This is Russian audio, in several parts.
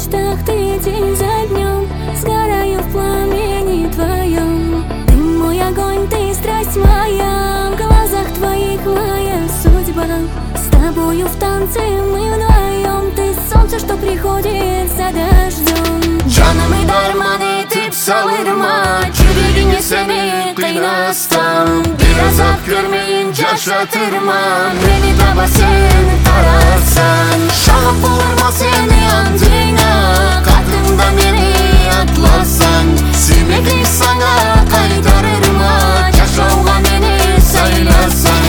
мечтах ты день за днем, сгораю в пламени твоем. Ты мой огонь, ты страсть моя, в глазах твоих моя судьба. С тобою в танце мы вдвоем, ты солнце, что приходит за дождем. Canım darman etip savurma, yüreğini seni kıynastan. Biraz at görmeyince şatırma, beni de sen tararsan. Şahap olurma seni andığına, kalktığımda beni atlarsan. Sevmeklik sana kaytarırma, yaşauğa beni saylarsan.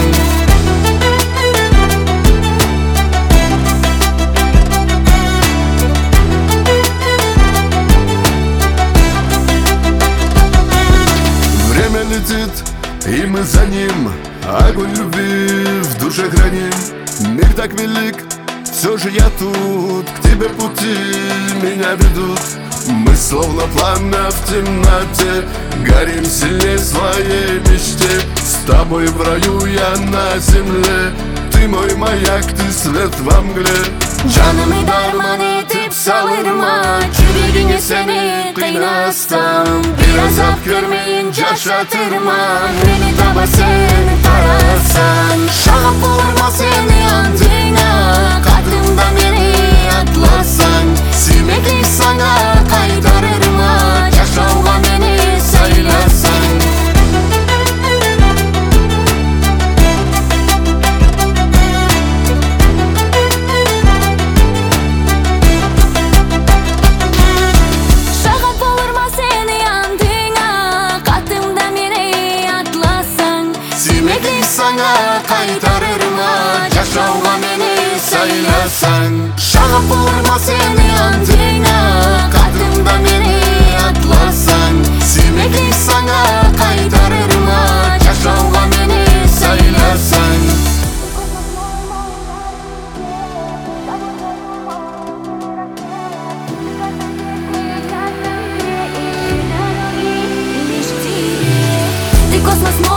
Время летит, и мы за ним. Огонь любви в душе храним. Мир так велик, все же я тут. К тебе пути меня ведут. Мы словно пламя в темноте, горим сильнее своей мечте. С тобой в раю я на земле. Ты мой маяк, ты свет во мгле. Canımı darman etip savurma, yüreğini seni kıynastan. Biraz at görmeyince şatırma, beni de sen tararsan. Şahap olurma seni andığına, kalktığımda beni atlarsan. Sevmeklik sana kaytarırma, yaşauğa beni saylarsan. Sana kaytarırma, yaşauğa beni saylarsan. Şahap olurma seni andığına, kalktığımda beni atlarsan. Sevmeklik sana kaytarırma, yaşauğa beni saylarsan. Ты космос мой.